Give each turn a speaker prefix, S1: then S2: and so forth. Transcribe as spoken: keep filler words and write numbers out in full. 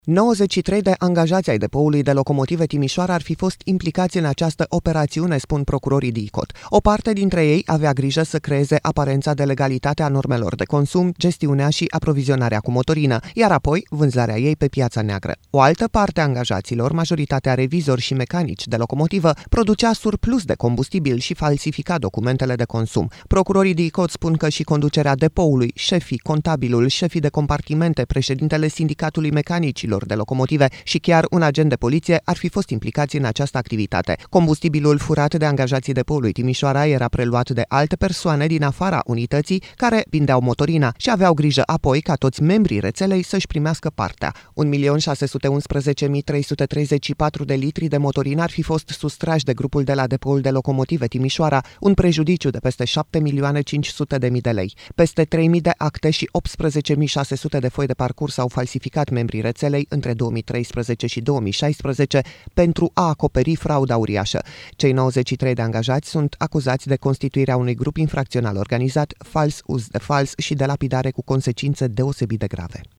S1: nouăzeci și trei de angajați ai depoului de locomotive Timișoara ar fi fost implicați în această operațiune, spun procurorii D I C O T. O parte dintre ei avea grijă să creeze aparența de legalitate a normelor de consum, gestiunea și aprovizionarea cu motorină, iar apoi vânzarea ei pe piața neagră. O altă parte a angajaților, majoritatea revizori și mecanici de locomotivă, producea surplus de combustibil și falsifica documentele de consum. Procurorii D I C O T spun că și conducerea depoului, șefii, contabilul, șefii de compartimente, președintele sindicatului mecanicilor de locomotive și chiar un agent de poliție ar fi fost implicați în această activitate. Combustibilul furat de angajații depoului Timișoara era preluat de alte persoane din afara unității care vindeau motorina și aveau grijă apoi ca toți membrii rețelei să-și primească partea. un milion șase sute unsprezece mii trei sute treizeci și patru de litri de motorină ar fi fost sustrași de grupul de la depoul de locomotive Timișoara, un prejudiciu de peste șapte milioane cinci sute de mii de lei. Peste trei mii de acte și optsprezece mii șase sute de foi de parcurs au falsificat membrii rețelei între două mii treisprezece și două mii șaisprezece pentru a acoperi frauda uriașă. Cei nouăzeci și trei de angajați sunt acuzați de constituirea unui grup infracțional organizat, fals uz de fals și de lapidare cu consecințe deosebit de grave.